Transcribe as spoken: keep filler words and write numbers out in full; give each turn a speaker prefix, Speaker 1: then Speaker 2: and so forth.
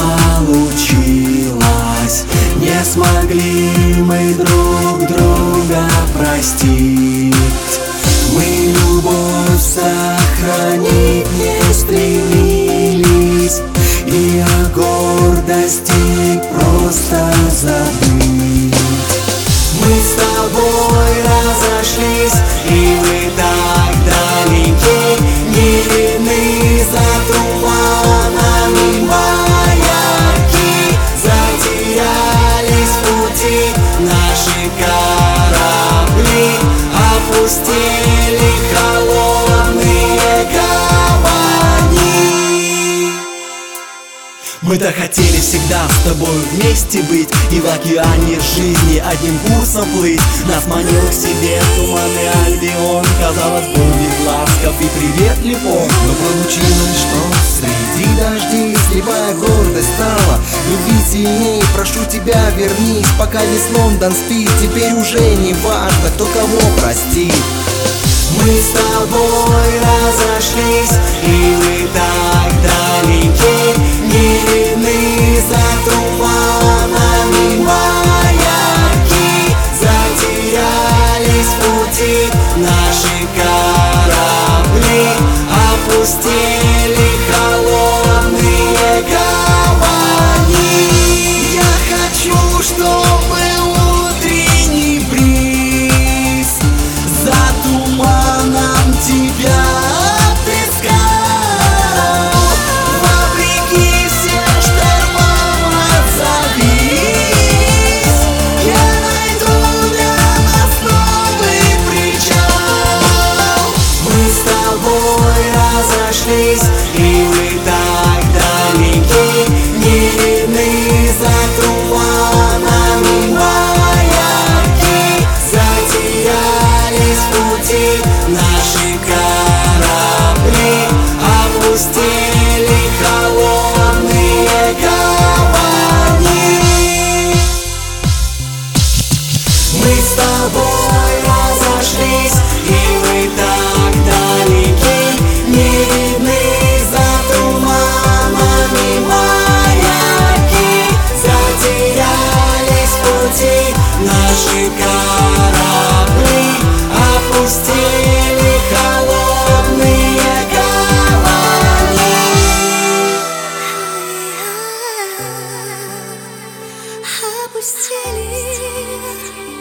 Speaker 1: получилось. Не смогли мы друг друга простить. Мы любовь сохранить не стремились, и о гордости просто забыть. Мы с тобой разошлись, и мы так далеки, не видны за туманами маяки. Затерялись в пути наши корабли, опустили холодные гавани. Мы так хотели всегда с тобой вместе быть и в океане жизни одним курсом плыть. Нас манил к себе туманный Альбион, казалось, будет ласков и приветлив он.
Speaker 2: Но получилось, что среди дождей слепая гордость стала любви сильней. Прошу тебя, вернись, пока весь Лондон спит. Теперь уже не важно, кто кого простит.
Speaker 1: Мы с тобой разошлись, и мы так далеки, не видны за туманами маяки. Затерялись в пути наши корабли, опустили холодные гавани. Я хочу, чтобы утренний бриз за туманом тебя отыскал. Вопреки всем штормам отзовись, я найду для нас новый причал. Мы с тобой разошлись, и мы так далеки, не видны за туманами маяки. Затерялись в пути наши корабли, опустили холодные гавани. Мы с тобой разошлись, и мы так далеки, не видны за туманами маяки. Затерялись в пути наши корабли, опустили холодные гавани.
Speaker 3: Опустили